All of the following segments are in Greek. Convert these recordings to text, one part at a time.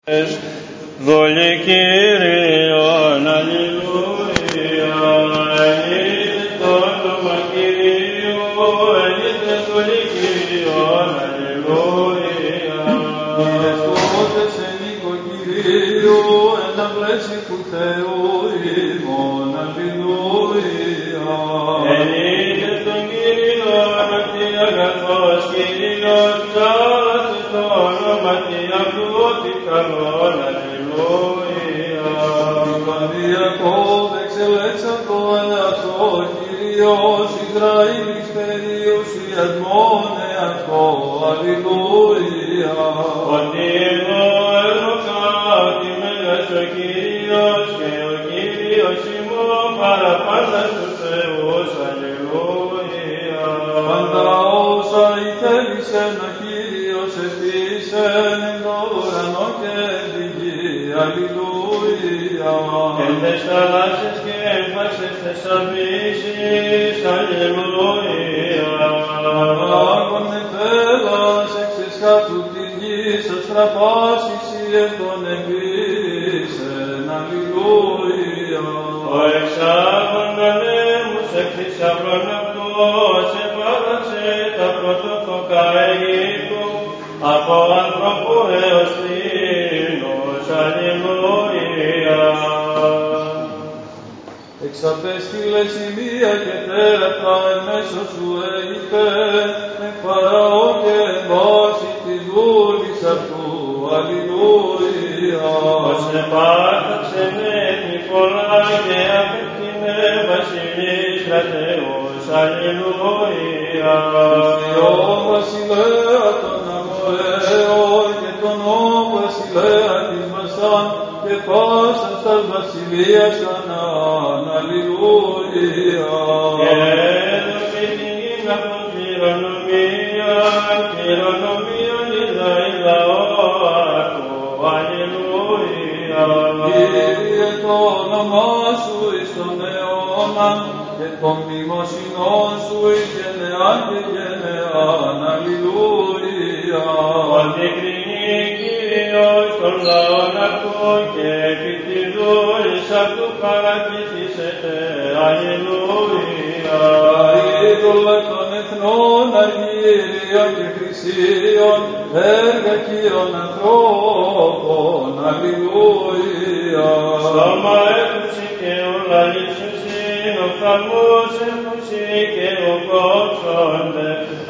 Δόλε Κύριον, αλληλούια, ενείτε το όνομα Κυρίου, ενείτε δόλε Κύριον, αλληλούια. Ιδεσπότες εν οίκο Κυρίου, εν αυλέσει του Θεού ημών, αλληλούια. Ενείτε τον Κύριον, ότι αγαθός Κύριος, θάλασσε το όνομα τι αυτού, ότι καλόν, αλληλούια. Ιακώβ εξελέξαν το εαυτό Κύριος, Ισραήλ εις περιουσίας μονεαυτό, αλληλούια. Ότι εγώ έδωσα ότι μέγας ο Κύριος και ο Κύριος ημών παραπάντα στους Θεούς, αλληλούια. Πάντα όσα ήθελησεν ο Κύριος εφήσεν εν το ουρανό και εν τη γη, αλληλούια. Εν τες θαλάσσες και έμφασες τες αβύσεις, αλληλούια. Αγών εφέλας εξ εσχάτου της γης, αστραπάσεις εν τον εγκρίσεν, αλληλούια. Ο εξάγων ανέμους εκ θησαυρών αυτός επάραξε τα πρωτοτοκα Αιγύπτου, από ανθρώπου έως θήνους, αλληλούια. Εξαπέστειλε σημεία και τέρατα εν μέσω σου Αίγυπτε, με Φαραώ και εν βάση της βούλης αυτού, αλληλούια. Ως επάρταξεν έθνη πολλά και απέκτηνε βασιλείς κρατέους, αλληλούια. Υιό βασιλέα των Αμοραίων και τον Ω βασιλέα της Βασάν και πάσας τας βασιλείας Κανaan, αλληλούια. Και έδωσε την γην αυτόν κληρονομίαν Ισραήλ λαό αυτού, αλληλούια. Κύριε το όνομά σου εις τον αιώνα και των μνημοσυνών σου εις γενεάν και γενεάν, αλληλούια. Ότι κρίνει Κύριος των λαών αυτού και επί της δούλης αυτού χαρακτήσεται, αλληλούια. Είδωλα των εθνών αργύριων και χρυσίων, έργα κύρων ανθρώπων, αλληλούια. Σώμα έκουση και ουλαλήσουσιν, οφθαλμούς έκουση και ουκόψονται,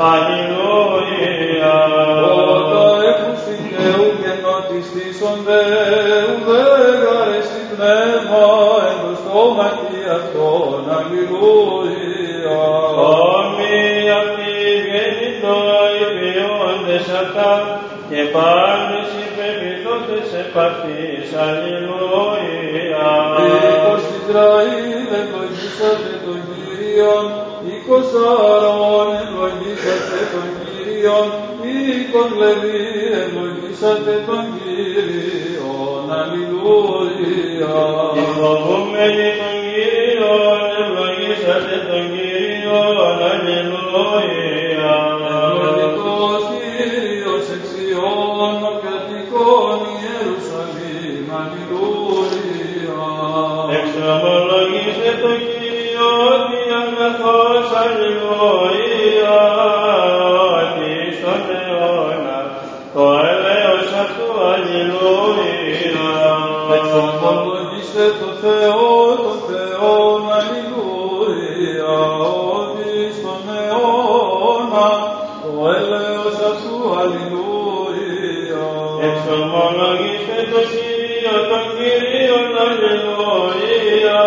αλληλούια. Ότα έκουση και ουκενοτιστήσονται, ουδέγαρες τη πνεύμα εν το στόματι αυτών, αλληλούια. Όμοι αυτοί γεννητό υπηόντες αυτά και πάντες υπερπιτώντες επαφής, αλληλούια. Οίκος Ισραήλ ευλογήσατε τον Κύριον, οίκος Ααρών ευλογήσατε τον Κύριον, οίκος Λεβί ευλογήσατε τον Κύριον, αλληλούια. Οι φοβούμενοι τον Κύριον ευλογήσατε τον Κύριον, αλληλούια. Ευλογητός Κύριος εξ Ιών, ο κατοικών Ιερουσαλήμ, αλληλούια. Εξομολογήστε τον Κύριο ότι αγαθός, αλληλούια, ότι στον αιώνα το έλεος αυτού, αλληλούια. Εξομολογήστε το Θεό, τον Θεόν, αλληλούια, ότι στον αιώνα το έλεος αυτού, αλληλούια. Εξομολογήστε τον Κύριο, τον Κύριον, αλληλούια,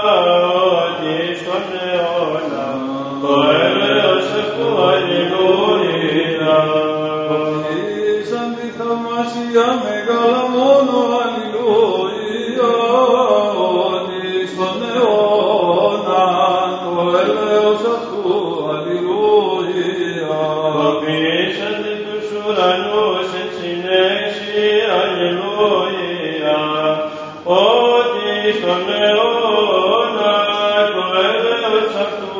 ότι στον αιώνα το έλεος αυτού, αλληλούια. Ήσαν τη θαυμασία μεγάλα μόνο, αλληλούια, ότι στον αιώνα το έλεος αυτού, αλληλούια. Κοπήσατε τους ουρανούς εν συνέχιση, αλληλούια, ότι στον αιώνα το έλεος αυτού,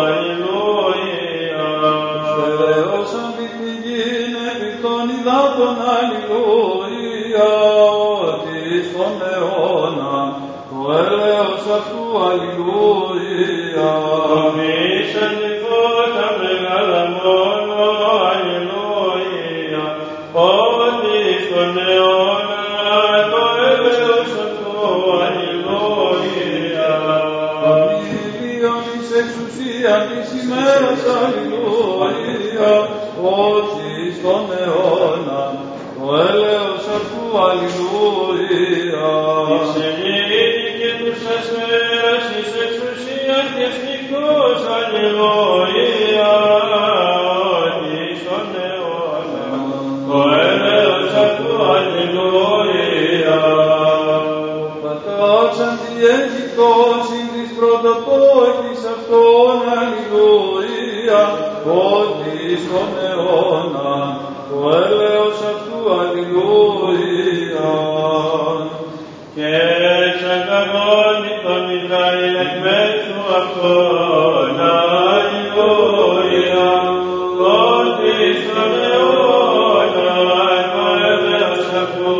αλληλούια. Στερεώσαν τη γη επί των υδάτων, αλληλούια, ότι στον αιώνα το έλεος αυτού, αλληλούια. Προμήσαν τη φώτα μεγάλα μόνο, αλληλούια, ότι στον αιώνα το έλεος αυτού, αλληλούια. Αμήλιον εις εξουσίαν της ημέρας, αλληλούια, ότι στον αιώνα το έλεος αυτού, αλληλούια. Εισελήθηκε τους ασφαίρας εις εξουσίαν και εθνικός, αλληλούια, ότι στον αιώνα το έλεος αυτού, αλληλούια. Πατάξαν τη Αίγυπτος συν της πρωτοτόκης αυτών, αλληλούια, ότι στον αιώνα το έλεος αυτού, αλληλούια. Και εξαγαγώνει τον Ισραήλ εκ μέσου αυτών, αλληλούια, ότι στον αιώνα το έλεος αυτού,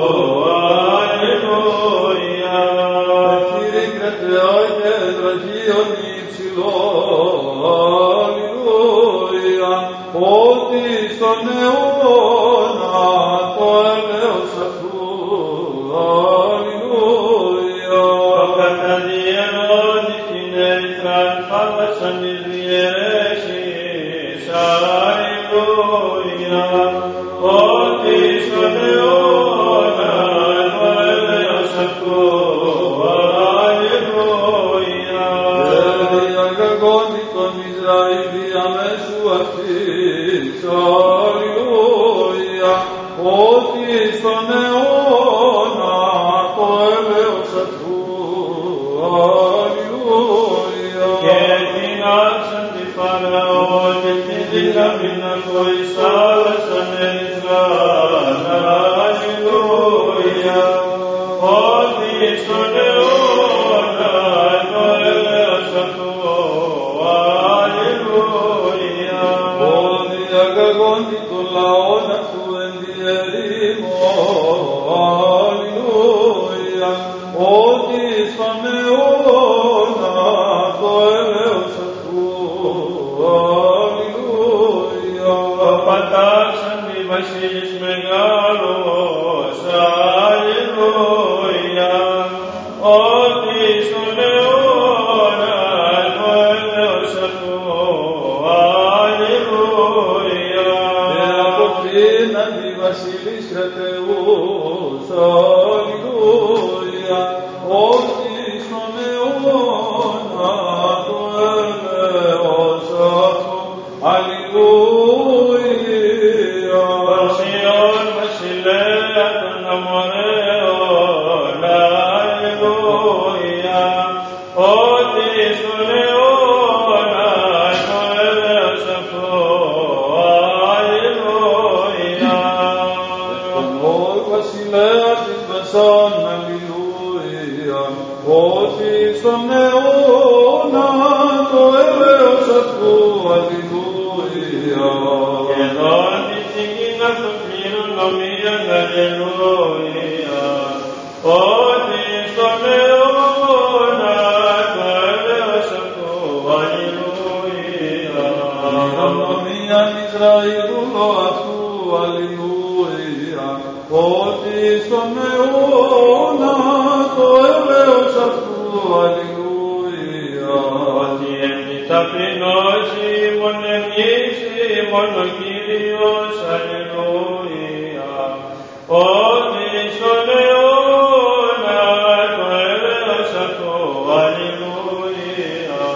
αλληλούια. Κηρύκεται αγγελαγίον υψηλό, αλληλούια, ότι στον αιώνα το έλεος αυτού, αλληλούια. Το καταδιαιρώνει την Ερυθράν θάλασσαν εις διαιρέσεις, αλληλούια, ότι στον αιώνα το έλεος αυτού, αλληλούια. Διαγαγώνει τον Ισραήλ διαμέσου αυτής, αλληλούια, ότι στον αιώνα το έλεος αυτού, αλληλούια. Και τεινάξαν τη Φαραώ και τη δύναμη να χωρίς θάλασσαν Ερυθράν, αλληλούια, ότι στον αιώνα το έλεος αυτού, αλληλούια. Ότι διαγαγώνει τον λαόν αυτού εν τη ερήμο, αλληλούια, ότι στον αιώνα το έλεος αυτού, αλληλούια. Πατάξαν τη βασίλης μεγάλος, αλληλούια, ότι στον αιώνα το έλεος αυτού, αλληλούια. Και αποφύναν τη βασίλης κρατεούς, αλληλούια, ότι στον αιώνα το έλεος αυτού, αλληλούια. Βασιλών βασιλέα των Αμοραίων, αλληλούια, ότι στον αιώνα το έλεος αυτού, αλληλούια. Τον βασιλέα της Βασάν, αλληλούια, ότι στον αιώνα το έλεος αυτού, αλληλούια. Και δόν της συγκίνας των κληρονομίων, αλληλούια, ότι στον αιώνα το έλεος αυτού, αλληλούια. Νομίαν Ισραήλου αυτού, αλληλούια, ότι στον αιώνα το έλεος αυτού, αλληλούια. Ότι εν της ταπεινός ημών εμείς ημών ο Κύριος, αλληλούια, ότι στον αιώνα το έλεος αυτού, αλληλούια.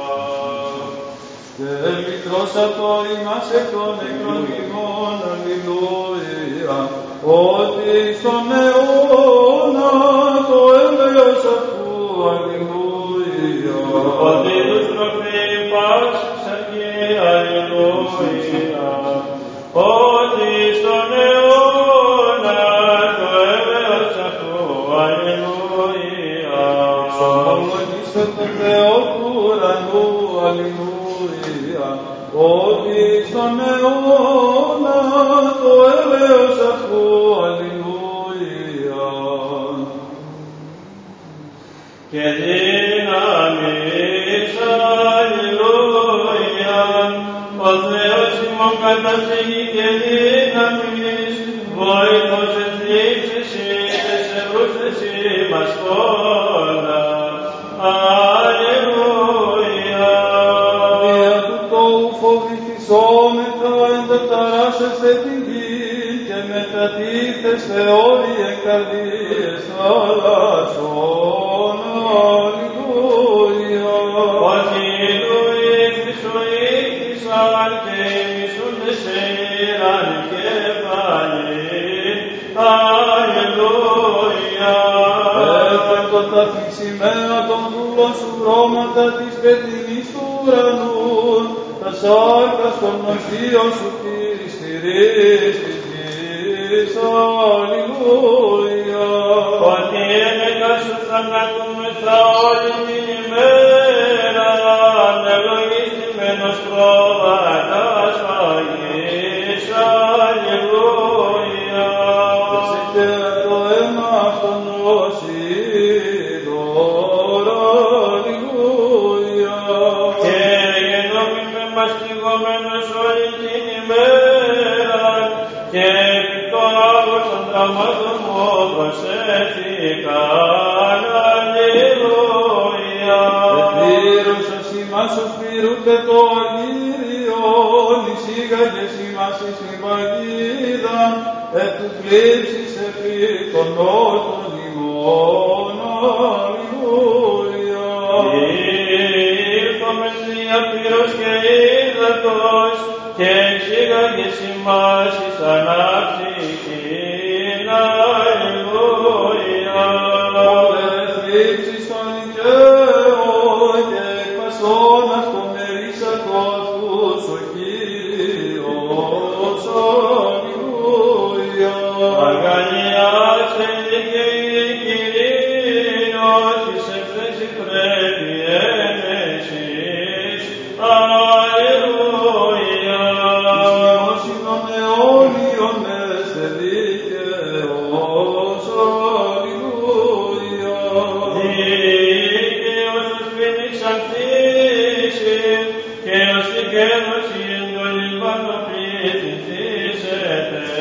Και λυτρώσατο ημάς εκ των νεκρών ημών, αλληλούια, ότι στον αιώνα το έλεος αυτού, αλληλούια. Ότι τους τροφή πάσσα και αλληλούια, ότι στον αιώνα το έλεος αυτού, αλληλούια. Εξομολογήστε τον Θεό του ουρανού, αλληλούια, ότι στον αιώνα το έλεος αυτού, αλληλούια. και δύναμης, αλληλούια. Ο Θεός ημών καταφύγει και δύναμης, βοηθός εθλίψης ήτες ευρούθες ημάς κόλλα. Αλληλούια. Δια του τόου φοβηθισόμεθα ενταταράσσεστε την γη και μετατίθεστε όλοι εν καρδίες θαλάσσων. Αλληλούια. Ότι του ύχθης ο ύχθησαν και ημισούντες ήραν και πάλι. Αλληλούια. Έφερτο τα θυσιμένα των δούλων σου χρώματα της πετεινής του ουρανού, τα σάρκας των οσίων σου χειριστηρείς της γης. Αλληλούια. Ότι ένεκα σου θανατούμεθα όλη την ημέρα, ευλογήθημενος πρόβατας Αγής. Αλληλούια. Και το αίμα αυτόν όσοι δώρα. Αλληλούια. Και γεννόμην με μαστιγωμένος όλη την ημέρα, και επί το άγος των τραυμάτων μου προσέφηκαν. Αλληλούια. Επλήρωσας ημάς ως πληρούνται το Αγίριον, εισήγαγες ημάς εις την παγίδαν, εκ του θλίψης επί των νότων ημών. Αλληλούια. Ήρθομεν δια πύρος και ύδατος, και εξήγαγες ημάς εις ανάψυχην. Αλληλούια. Όλες θλίψεις των οικαίων και εκπασών αυτών ερίσατο αυτούς ο Κύριος. Αλληλούια. Αγαλιάσε δικαιοί Κυρίως, εις ευθέση πρέπει ένεσης. Αλληλούια. Εις των αιώνιων έστε δίκαιος. Αλληλούια. Δίκαιος ως πίνης ανθίσει, και ως δικαίος η εντολή πάνω πληθυνθήσετε.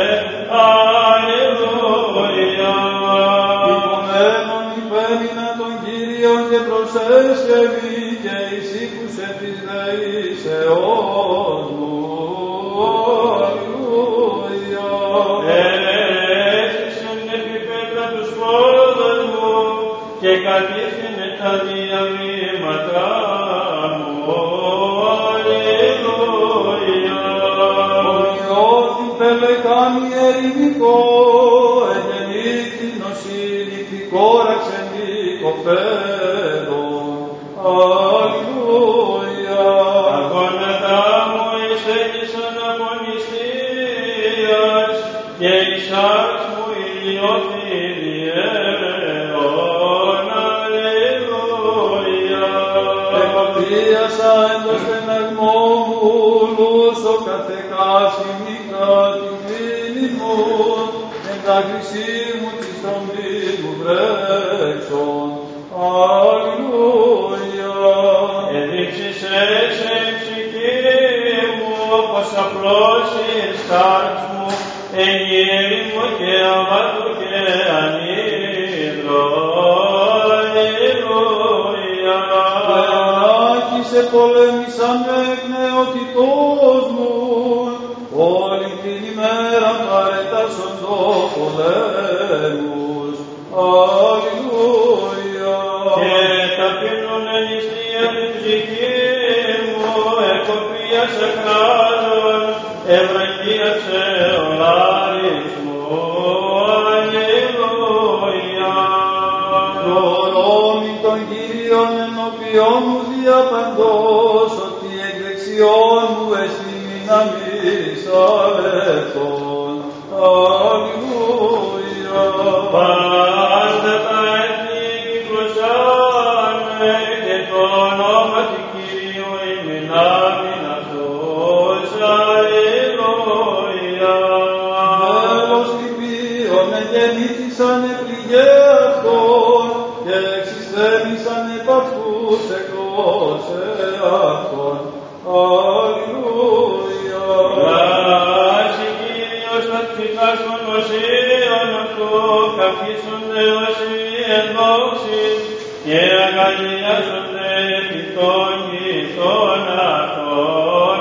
Αλληλούια. Υπομένων υπέμεινα τον Κύριον και προσέσκευη και εισήκουσε της δεήσεώς μου. Αλληλούια. Έστησεν επί πέτρα τους πόδων μου, και κατήφθηνε τα διαβήματά μου. Αλληλούια. Ομοιώθη πελεκάνη ερημικό, εγεννήθη νοσηληφικό ραξενικό παιδόν. Αλληλούια. Αγώνατά μου εισέλισαν από νηστείας, και η σάρξ μου ηλιώθη διέρεον. Αλληλούια. Επαπτρίασα εν το στεναγμό μου, λούσο καθεκάσιμη κάτι φίλη μου, εν τα χρυσή μου τη στρομπή μου βρέξον. Αλληλούια. Εδείξησες εν ψυχή μου, πως απλώς η σάρξ μου, εν γύρι μου και αμάτου και ανίδρο. Αλληλούια. Άχισε πολέμησαν με εκ νεότητός μου, όλη την ημέρα παρετάσσον το πολέμους. Αλληλούια. Και ταπείνουν εν νηστεία την ψυχή μου, εκοπίασε κράζον, ευρεγίασε ο λάρης μου. Αλληλούια. Δωρόμην των Κύριων ενώπιον μου διαπαντός, ότι εκ δεξιών μου εστι μήναμις αλεύθον. Αλληλούια. Πάντα τα έθνη κυκλωσάνε, και το όνομα του Κυρίου ημινάμιν αυτός. Αλληλούια. Τέλος λυπίων εγεννήθησαν επληγέ αυτών, και εξ Εσένησαν επ' αυτούς εκτός εαυτών. Αλληλούια. Λάση Κύριος τακτικάς των οσίων αυτού, καθίσονται όσοι εν δόξη, και αγαλιάζονται επί των γητών αυτών.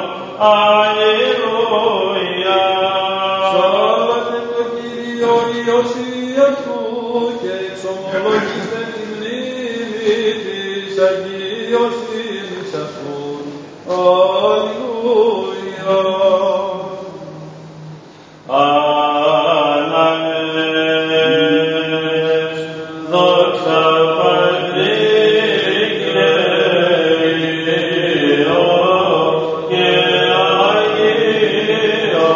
Αλληλούια. Σάββατε το Κύριο Ιωσία του και εξομολογήστε τη μνήμη της αγίωσης αυτού. Αλληλούια. Ανανές, δόξα Πατρί και Υιό και Αγίο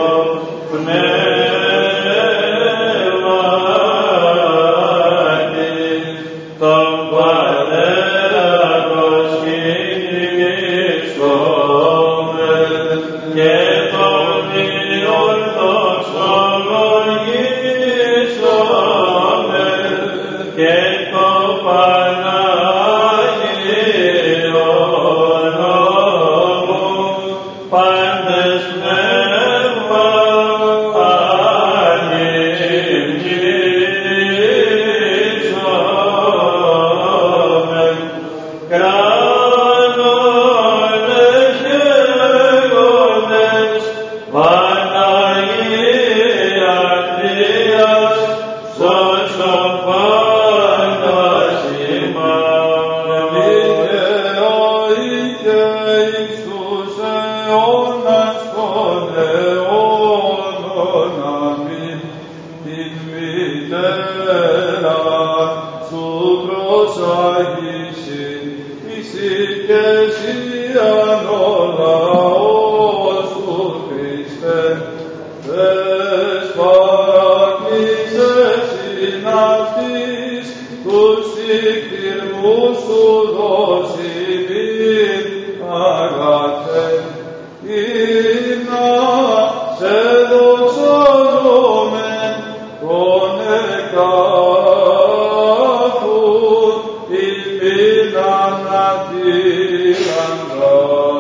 Πνεύματι, τον Πατέρα προσκυνήσομε και τον διορθωσολογήσομε και το Παναγίο νόμο πάντες πνεύμα ανυμνήσομε κράνονες γέγονες Παναγία Θείας σώσον πάντας ημάς. Δικαιοί και εις τους αιώνας των αιώνων. Αμήν. Την μητέρα σου προσάγησιν, εις οικεσίαν ο λαός σου Χριστέ. Δες παρακλείσες ειν αυτής, τους ηκτηρμούς σου δώσει αγαθέ. Ήρνα σε δοξάζομεν τον εκάφουν υπήν ανατήραντα.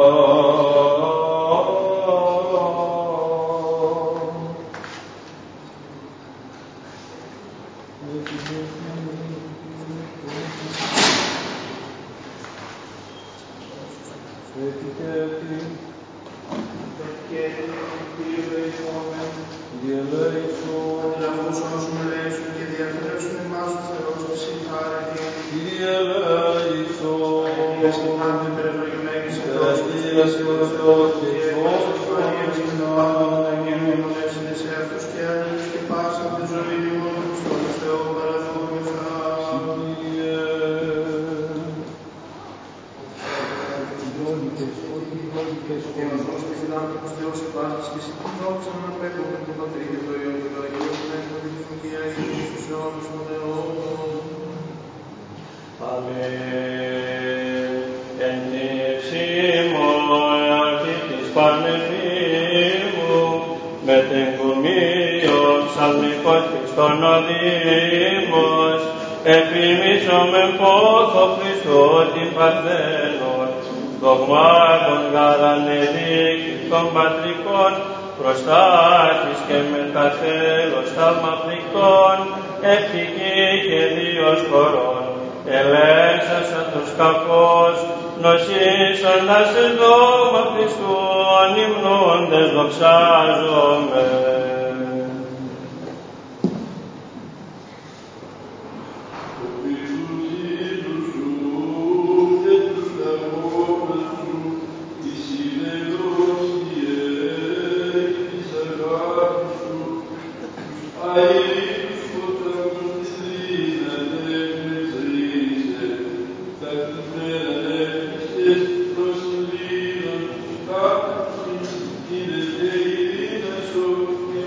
Αμήν. Εν νησίμωτη της Πανεφήμου, με την κουμίον ψαλμικός Χριστόν οδήμος, επιμίσομεν πόθο Χριστό την Παρθένον, δογμάτων γαρανεδίκης των πατρικών, προστάτης και μεταθέλος θαυμαπληκτών, ευτυχή και Δίος χωρών, ελέξασα τους κακός, νοσήσαντας εν δόγμα Χριστού, ανυμνώντες δοξάζομαι. Thank you.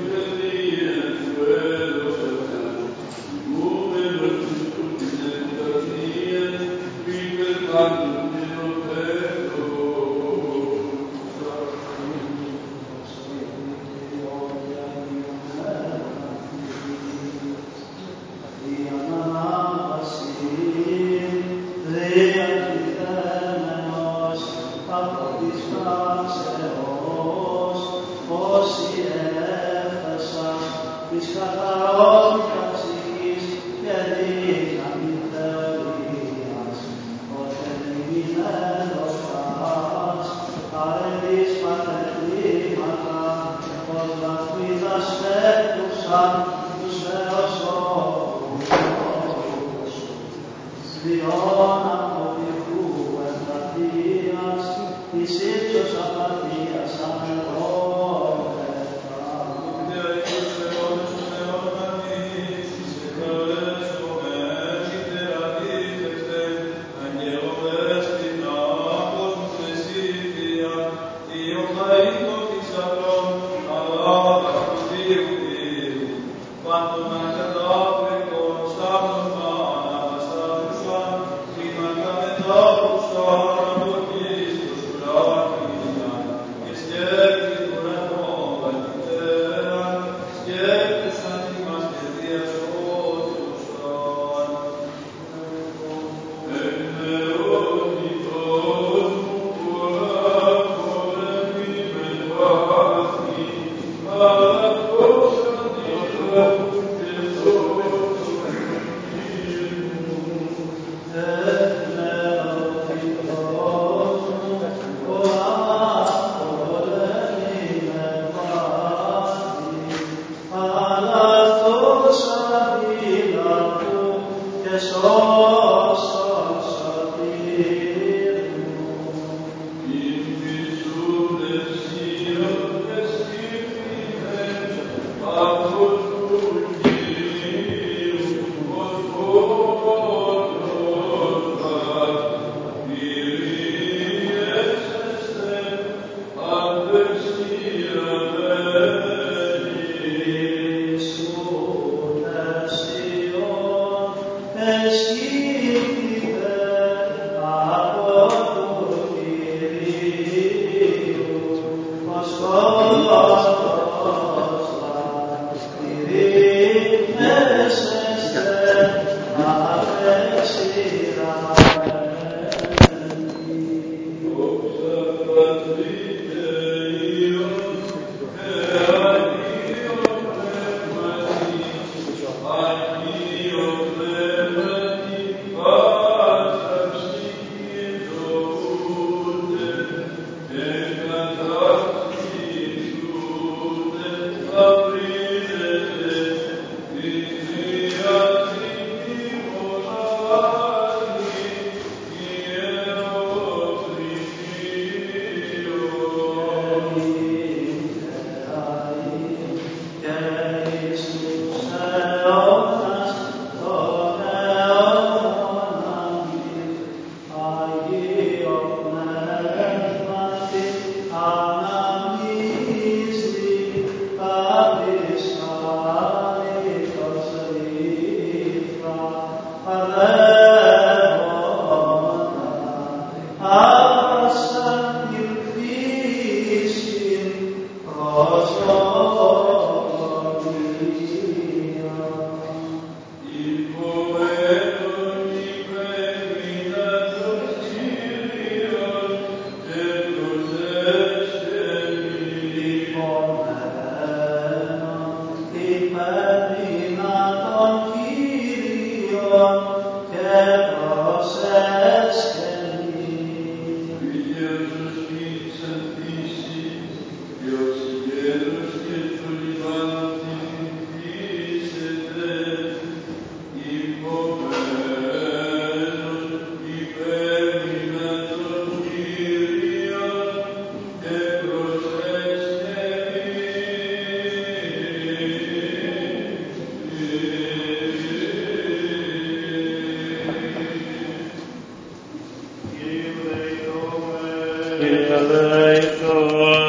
Eleison.